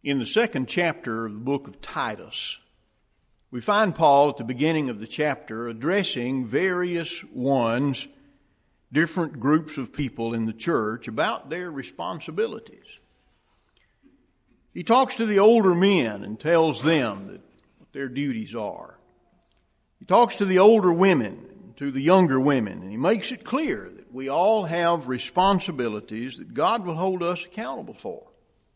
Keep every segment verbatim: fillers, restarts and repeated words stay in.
In the second chapter of the book of Titus, we find Paul at the beginning of the chapter addressing various ones, different groups of people in the church about their responsibilities. He talks to the older men and tells them that what their duties are. He talks to the older women and to the younger women, and he makes it clear that we all have responsibilities that God will hold us accountable for.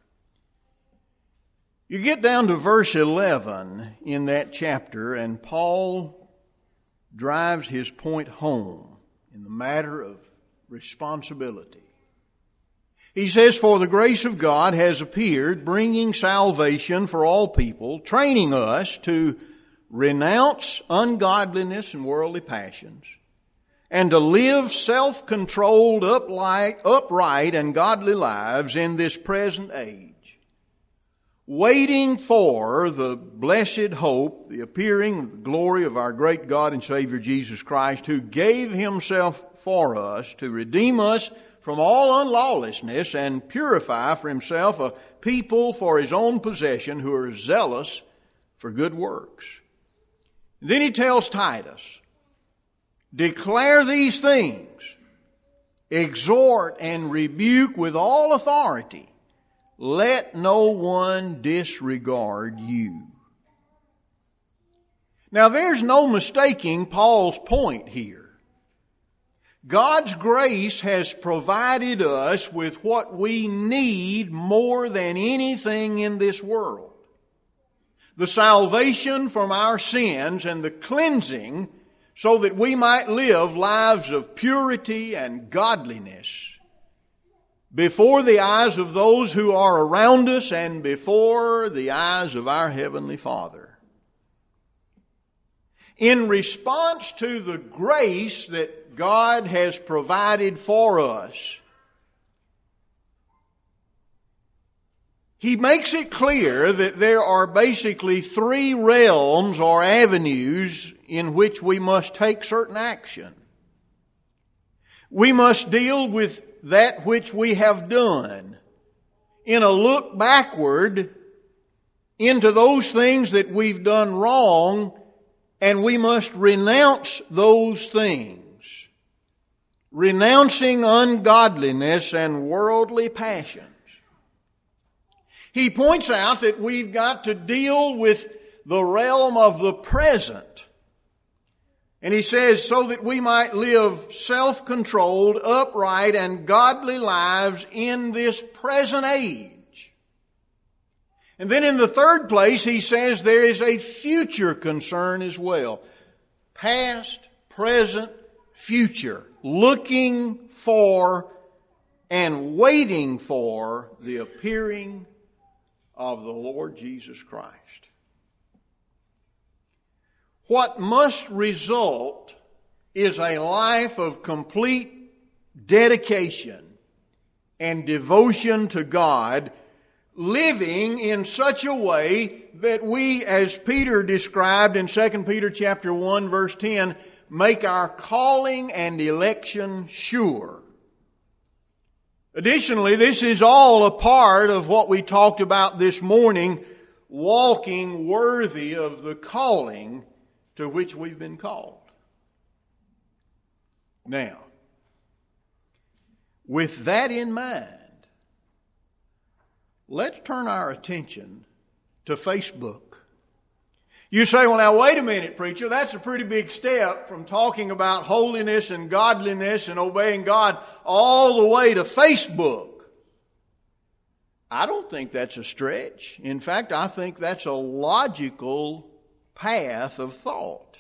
You get down to verse eleven in that chapter, and Paul drives his point home in the matter of responsibility. He says, "For the grace of God has appeared, bringing salvation for all people, training us to renounce ungodliness and worldly passions, and to live self-controlled, upright, upright and godly lives in this present age, waiting for the blessed hope, the appearing of the glory of our great God and Savior Jesus Christ, who gave Himself for us to redeem us from all unlawlessness and purify for Himself a people for His own possession who are zealous for good works." And then he tells Titus, "Declare these things, exhort and rebuke with all authority. Let no one disregard you." Now there's no mistaking Paul's point here. God's grace has provided us with what we need more than anything in this world. The salvation from our sins and the cleansing so that we might live lives of purity and godliness before the eyes of those who are around us and before the eyes of our Heavenly Father. In response to the grace that God has provided for us, He makes it clear that there are basically three realms or avenues in which we must take certain action. We must deal with that which we have done in a look backward into those things that we've done wrong, and we must renounce those things, renouncing ungodliness and worldly passions. He points out that we've got to deal with the realm of the present. And he says, so that we might live self-controlled, upright, and godly lives in this present age. And then in the third place, he says there is a future concern as well. Past, present, future. Looking for and waiting for the appearing of the Lord Jesus Christ. What must result is a life of complete dedication and devotion to God, living in such a way that we, as Peter described in Second Peter chapter one, verse ten, make our calling and election sure. Additionally, this is all a part of what we talked about this morning, walking worthy of the calling to which we've been called. Now, with that in mind, let's turn our attention to Facebook. You say, well, now wait a minute, preacher, that's a pretty big step from talking about holiness and godliness and obeying God all the way to Facebook. I don't think that's a stretch. In fact, I think that's a logical path of thought.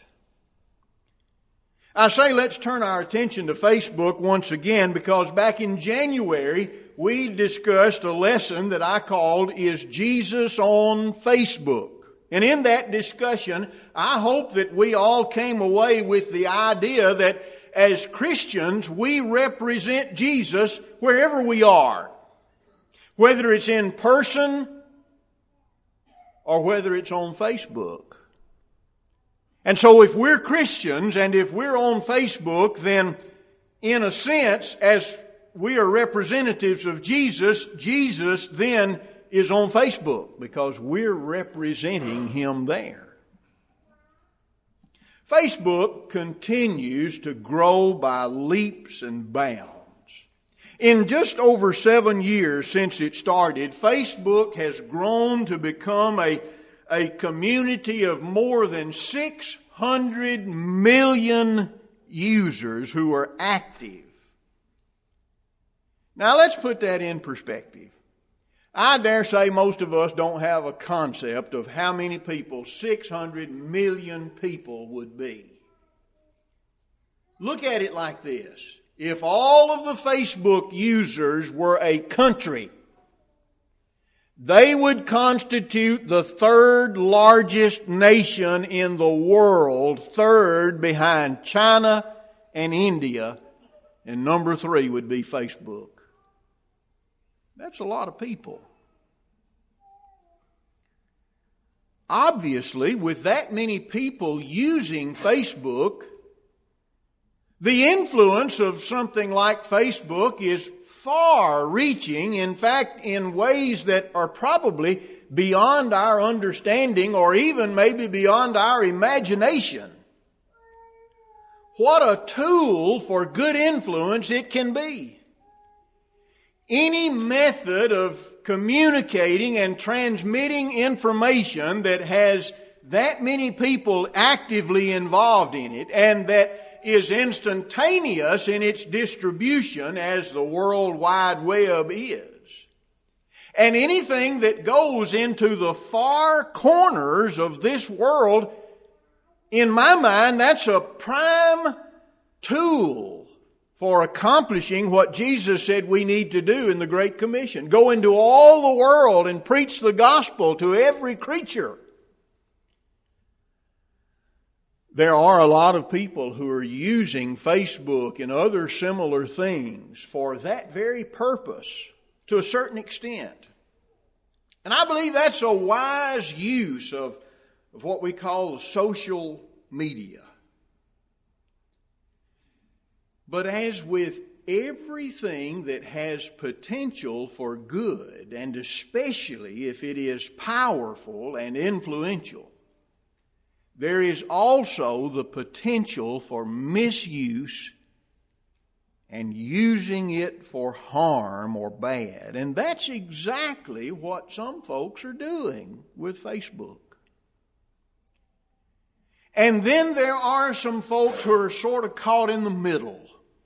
I say let's turn our attention to Facebook once again because back in January we discussed a lesson that I called Is Jesus on Facebook? And in that discussion, I hope that we all came away with the idea that as Christians, we represent Jesus wherever we are. Whether it's in person or whether it's on Facebook. And so if we're Christians and if we're on Facebook, then in a sense, as we are representatives of Jesus, Jesus then is on Facebook because we're representing him there. Facebook continues to grow by leaps and bounds. In just over seven years since it started, Facebook has grown to become a, a community of more than six hundred million users who are active. Now let's put that in perspective. I dare say most of us don't have a concept of how many people six hundred million people would be. Look at it like this. If all of the Facebook users were a country, they would constitute the third largest nation in the world, third behind China and India, and number three would be Facebook. That's a lot of people. Obviously, with that many people using Facebook, the influence of something like Facebook is far-reaching, in fact, in ways that are probably beyond our understanding or even maybe beyond our imagination. What a tool for good influence it can be. Any method of communicating and transmitting information that has that many people actively involved in it and that is instantaneous in its distribution as the World Wide Web is. And anything that goes into the far corners of this world, in my mind, that's a prime tool for accomplishing what Jesus said we need to do in the Great Commission. Go into all the world and preach the gospel to every creature. There are a lot of people who are using Facebook and other similar things for that very purpose to a certain extent. And I believe that's a wise use of, of what we call social media. But as with everything that has potential for good, and especially if it is powerful and influential, there is also the potential for misuse and using it for harm or bad. And that's exactly what some folks are doing with Facebook. And then there are some folks who are sort of caught in the middle.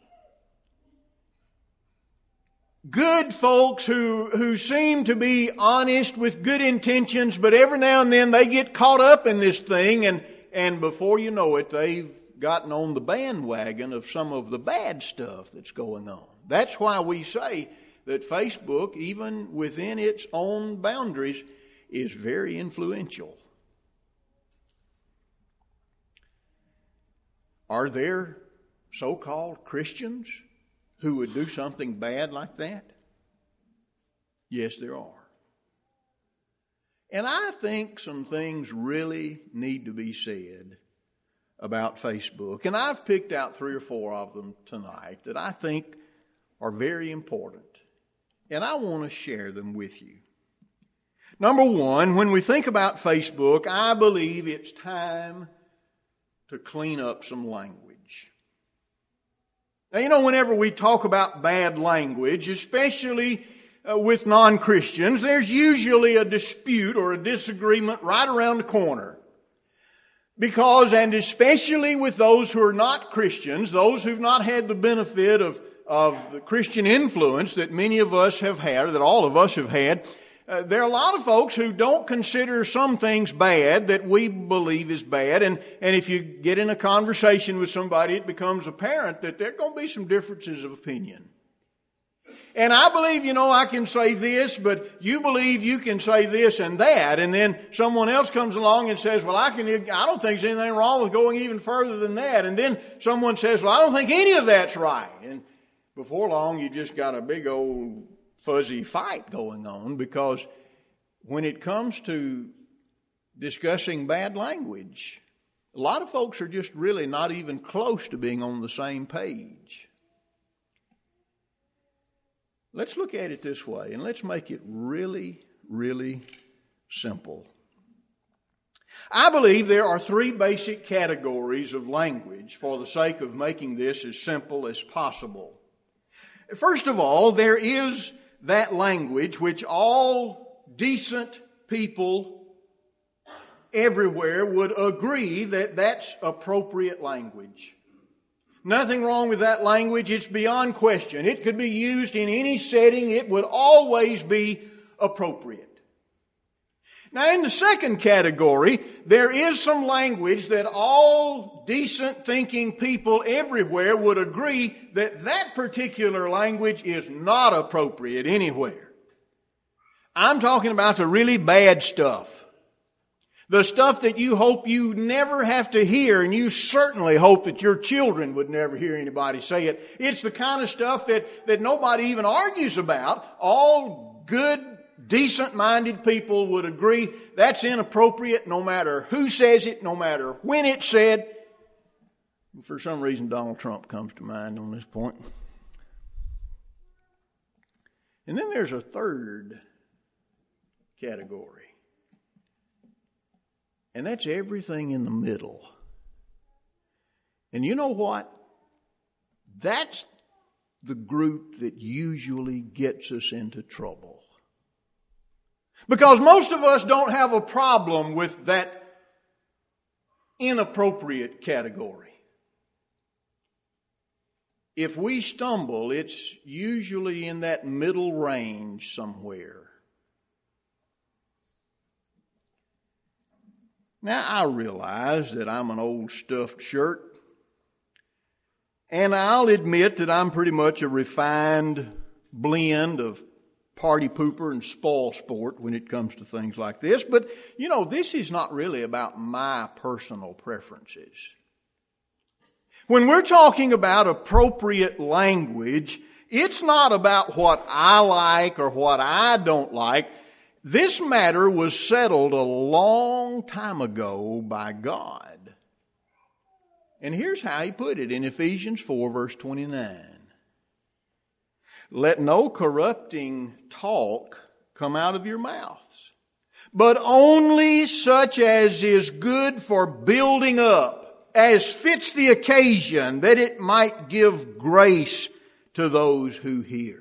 Good folks who, who seem to be honest with good intentions, but every now and then they get caught up in this thing, and, and before you know it, they've gotten on the bandwagon of some of the bad stuff that's going on. That's why we say that Facebook, even within its own boundaries, is very influential. Are there so-called Christians who would do something bad like that? Yes, there are. And I think some things really need to be said about Facebook. And I've picked out three or four of them tonight that I think are very important. And I want to share them with you. Number one, when we think about Facebook, I believe it's time to clean up some language. Now, you know, whenever we talk about bad language, especially uh, with non-Christians, there's usually a dispute or a disagreement right around the corner. Because, and especially with those who are not Christians, those who've not had the benefit of, of the Christian influence that many of us have had, or that all of us have had, Uh, there are a lot of folks who don't consider some things bad that we believe is bad. And, and if you get in a conversation with somebody, it becomes apparent that there are going to be some differences of opinion. And I believe, you know, I can say this, but you believe you can say this and that. And then someone else comes along and says, well, I can, I don't think there's anything wrong with going even further than that. And then someone says, well, I don't think any of that's right. And before long, you just got a big old fuzzy fight going on, because when it comes to discussing bad language, a lot of folks are just really not even close to being on the same page. Let's look at it this way, and let's make it really, really simple. I believe there are three basic categories of language for the sake of making this as simple as possible. First of all, there is that language which all decent people everywhere would agree that that's appropriate language. Nothing wrong with that language. It's beyond question. It could be used in any setting. It would always be appropriate. Now, in the second category, there is some language that all decent thinking people everywhere would agree that that particular language is not appropriate anywhere. I'm talking about the really bad stuff. The stuff that you hope you never have to hear, and you certainly hope that your children would never hear anybody say it. It's the kind of stuff that, that nobody even argues about. All good, decent-minded people would agree that's inappropriate no matter who says it, no matter when it's said. For some reason, Donald Trump comes to mind on this point. And then there's a third category. And that's everything in the middle. And you know what? That's the group that usually gets us into trouble. Because most of us don't have a problem with that inappropriate category. If we stumble, it's usually in that middle range somewhere. Now, I realize that I'm an old stuffed shirt, and I'll admit that I'm pretty much a refined blend of party pooper and spoil sport when it comes to things like this. But, you know, this is not really about my personal preferences. When we're talking about appropriate language, it's not about what I like or what I don't like. This matter was settled a long time ago by God. And here's how He put it in Ephesians four, verse twenty-nine. Let no corrupting talk come out of your mouths, but only such as is good for building up, as fits the occasion, that it might give grace to those who hear.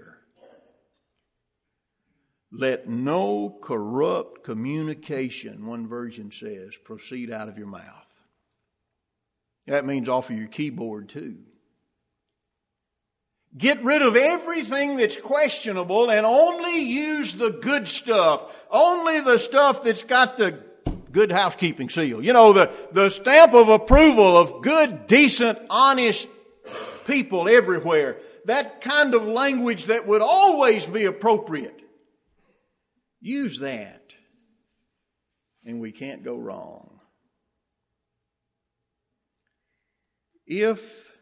Let no corrupt communication, one version says, proceed out of your mouth. That means off of your keyboard too. Get rid of everything that's questionable and only use the good stuff. Only the stuff that's got the good housekeeping seal. You know, the, the stamp of approval of good, decent, honest people everywhere. That kind of language that would always be appropriate. Use that, and we can't go wrong. If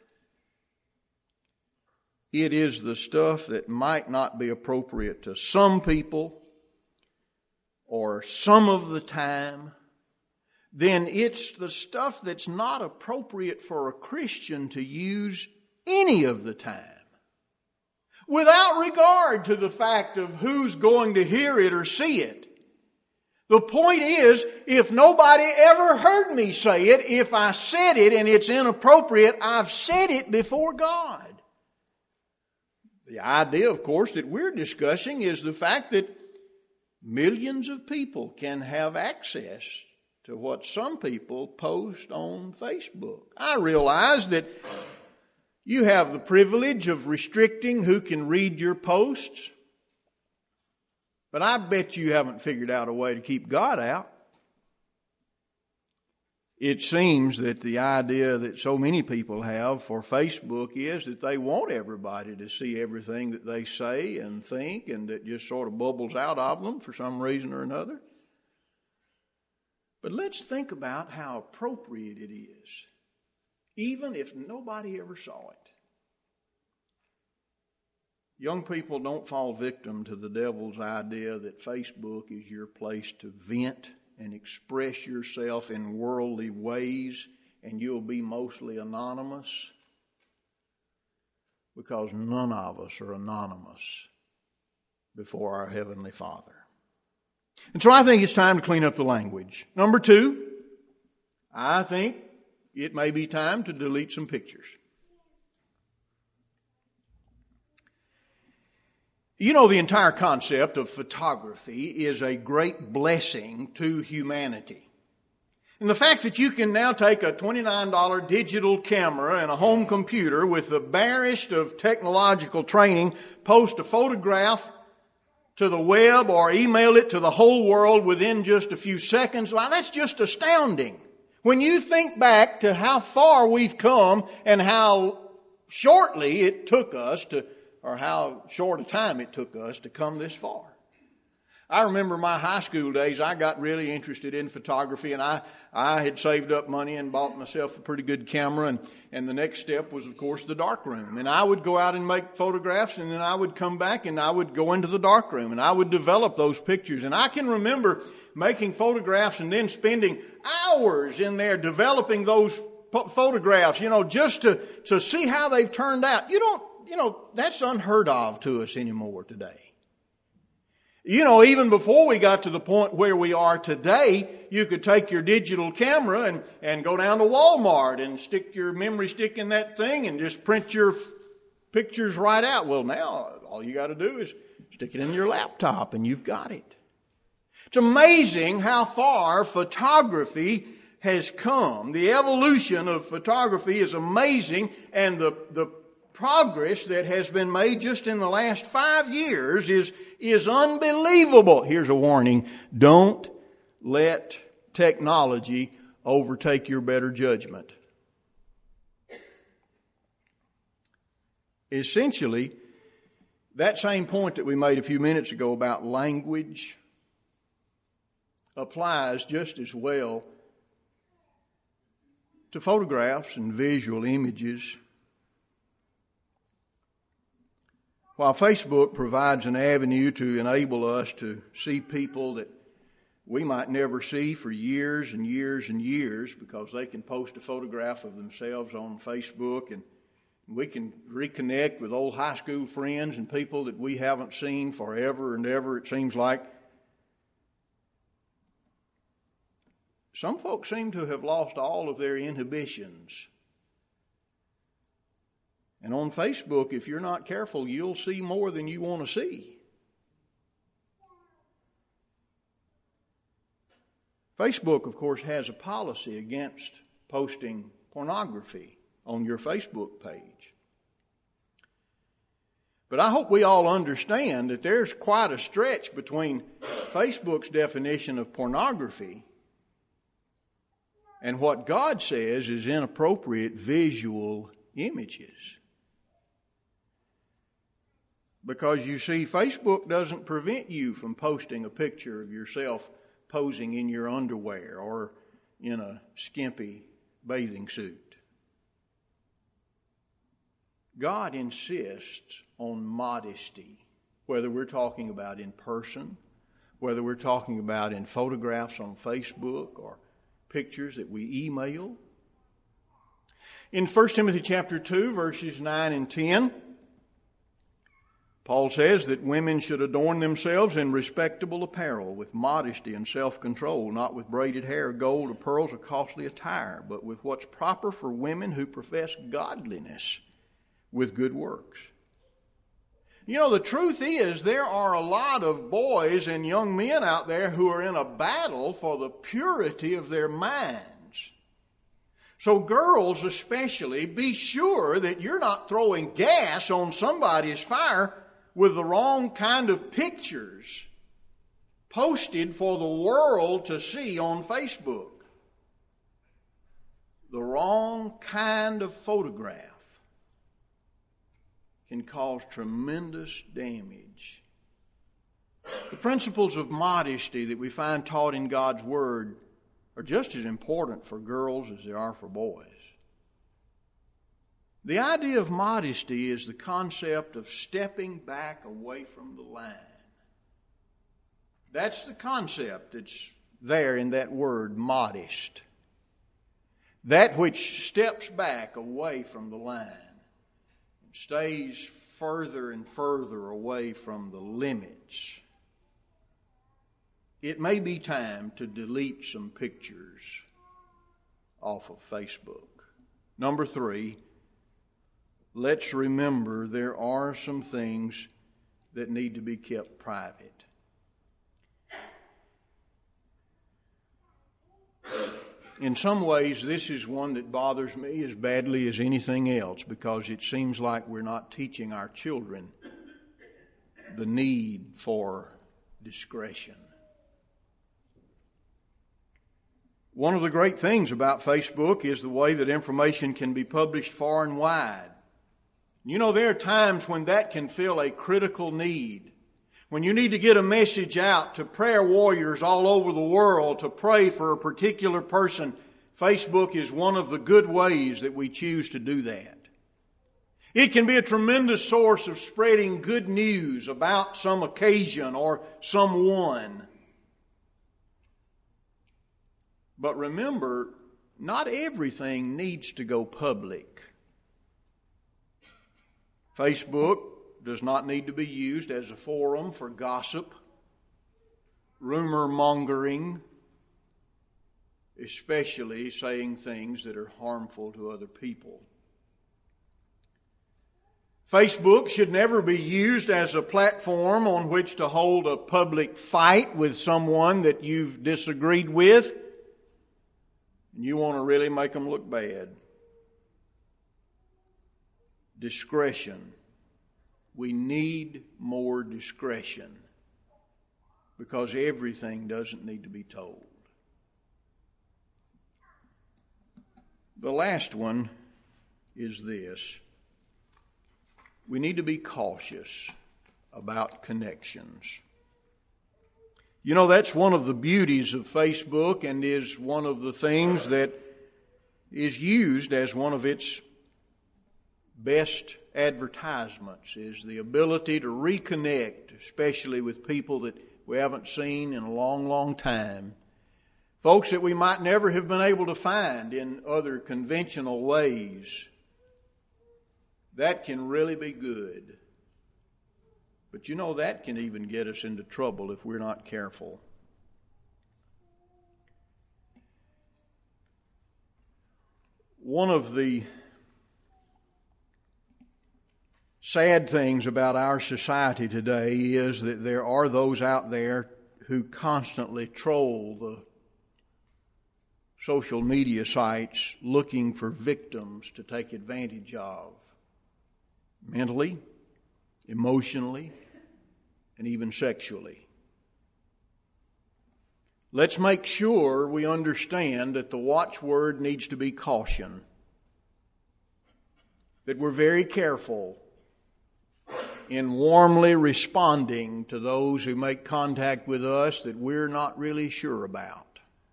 it is the stuff that might not be appropriate to some people or some of the time, then it's the stuff that's not appropriate for a Christian to use any of the time, without regard to the fact of who's going to hear it or see it. The point is, if nobody ever heard me say it, if I said it and it's inappropriate, I've said it before God. The idea, of course, that we're discussing is the fact that millions of people can have access to what some people post on Facebook. I realize that you have the privilege of restricting who can read your posts, but I bet you haven't figured out a way to keep God out. It seems that the idea that so many people have for Facebook is that they want everybody to see everything that they say and think, and that just sort of bubbles out of them for some reason or another. But let's think about how appropriate it is, even if nobody ever saw it. Young people, don't fall victim to the devil's idea that Facebook is your place to vent and express yourself in worldly ways, and you'll be mostly anonymous, because none of us are anonymous before our Heavenly Father. And so I think it's time to clean up the language. Number two, I think it may be time to delete some pictures. You know, the entire concept of photography is a great blessing to humanity. And the fact that you can now take a twenty-nine dollars digital camera and a home computer with the barest of technological training, post a photograph to the web or email it to the whole world within just a few seconds, well, that's just astounding. When you think back to how far we've come and how shortly it took us to, or how short a time it took us to come this far. I remember my high school days, I got really interested in photography, and I, I had saved up money and bought myself a pretty good camera, and, and the next step was, of course, the darkroom. And I would go out and make photographs, and then I would come back and I would go into the darkroom, and I would develop those pictures. And I can remember making photographs and then spending hours in there developing those photographs, you know, just to, to see how they've turned out. You don't, you know, that's unheard of to us anymore today. You know, even before we got to the point where we are today, you could take your digital camera and, and go down to Walmart and stick your memory stick in that thing and just print your pictures right out. Well, now all you got to do is stick it in your laptop and you've got it. It's amazing how far photography has come. The evolution of photography is amazing, and the, the progress that has been made just in the last five years is, is unbelievable. Here's a warning. Don't let technology overtake your better judgment. Essentially, that same point that we made a few minutes ago about language applies just as well to photographs and visual images. While Facebook provides an avenue to enable us to see people that we might never see for years and years and years, because they can post a photograph of themselves on Facebook, and we can reconnect with old high school friends and people that we haven't seen forever and ever, it seems like. Some folks seem to have lost all of their inhibitions. And on Facebook, if you're not careful, you'll see more than you want to see. Facebook, of course, has a policy against posting pornography on your Facebook page. But I hope we all understand that there's quite a stretch between Facebook's definition of pornography and what God says is inappropriate visual images. Because you see, Facebook doesn't prevent you from posting a picture of yourself posing in your underwear or in a skimpy bathing suit. God insists on modesty, whether we're talking about in person, whether we're talking about in photographs on Facebook or pictures that we email. In First Timothy chapter two, verses nine and ten, Paul says that women should adorn themselves in respectable apparel, with modesty and self-control, not with braided hair, gold, or pearls, or costly attire, but with what's proper for women who profess godliness with good works. You know, the truth is there are a lot of boys and young men out there who are in a battle for the purity of their minds. So girls especially, be sure that you're not throwing gas on somebody's fire with the wrong kind of pictures posted for the world to see on Facebook. The wrong kind of photograph can cause tremendous damage. The principles of modesty that we find taught in God's Word are just as important for girls as they are for boys. The idea of modesty is the concept of stepping back away from the line. That's the concept that's there in that word, modest. That which steps back away from the line, stays further and further away from the limits. it may be time to delete some pictures off of Facebook. Number three, let's remember there are some things that need to be kept private. In some ways, this is one that bothers me as badly as anything else, because it seems like we're not teaching our children the need for discretion. One of the great things about Facebook is the way that information can be published far and wide. You know, there are times when that can fill a critical need. When you need to get a message out to prayer warriors all over the world to pray for a particular person, Facebook is one of the good ways that we choose to do that. It can be a tremendous source of spreading good news about some occasion or someone. But remember, not everything needs to go public. Facebook does not need to be used as a forum for gossip, rumor mongering, especially saying things that are harmful to other people. Facebook should never be used as a platform on which to hold a public fight with someone that you've disagreed with, and you want to really make them look bad. Discretion. We need more discretion, because everything doesn't need to be told. The last one is this. We need to be cautious about connections. You know, that's one of the beauties of Facebook, and is one of the things that is used as one of its best advertisements, is the ability to reconnect, especially with people that we haven't seen in a long, long time. Folks that we might never have been able to find in other conventional ways. That can really be good. But you know, that can even get us into trouble if we're not careful. One of the sad things about our society today is that there are those out there who constantly troll the social media sites looking for victims to take advantage of, mentally, emotionally, and even sexually. Let's make sure we understand that the watchword needs to be caution, that we're very careful in warmly responding to those who make contact with us that we're not really sure about.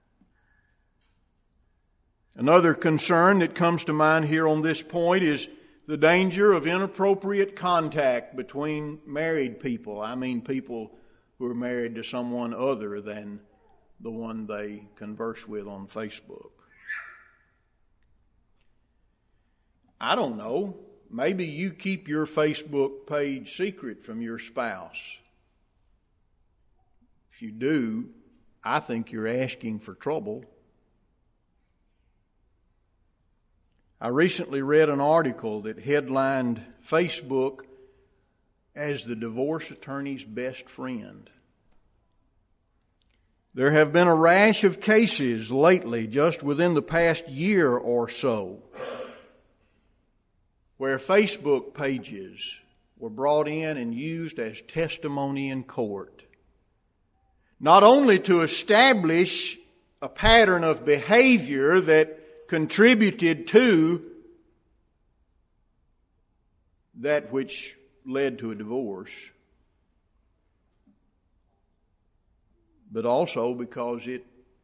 Another concern that comes to mind here on this point is the danger of inappropriate contact between married people. I mean people who are married to someone other than the one they converse with on Facebook. I don't know. Maybe you keep your Facebook page secret from your spouse. If you do, I think you're asking for trouble. I recently read an article that headlined Facebook as the divorce attorney's best friend. There have been a rash of cases lately, just within the past year or so, where Facebook pages were brought in and used as testimony in court. Not only to establish a pattern of behavior that contributed to that which led to a divorce, but also because it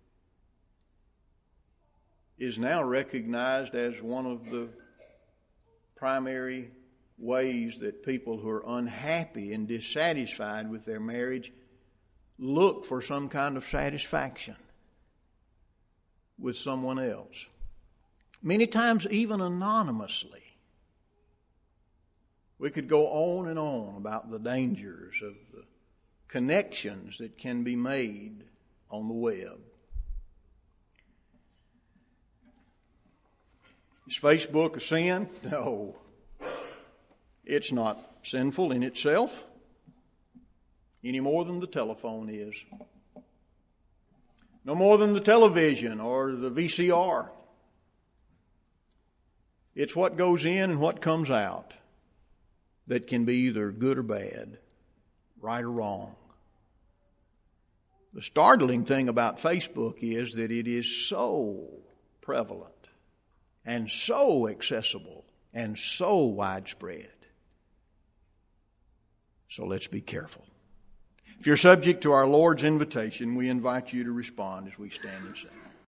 is now recognized as one of the primary ways that people who are unhappy and dissatisfied with their marriage look for some kind of satisfaction with someone else. Many times even anonymously. We could go on and on about the dangers of the connections that can be made on the web. Is Facebook a sin? No. It's not sinful in itself, any more than the telephone is. No more than the television or the V C R. It's what goes in and what comes out that can be either good or bad, right or wrong. The startling thing about Facebook is that it is so prevalent and so accessible and so widespread. So let's be careful. If you're subject to our Lord's invitation, we invite you to respond as we stand and sing.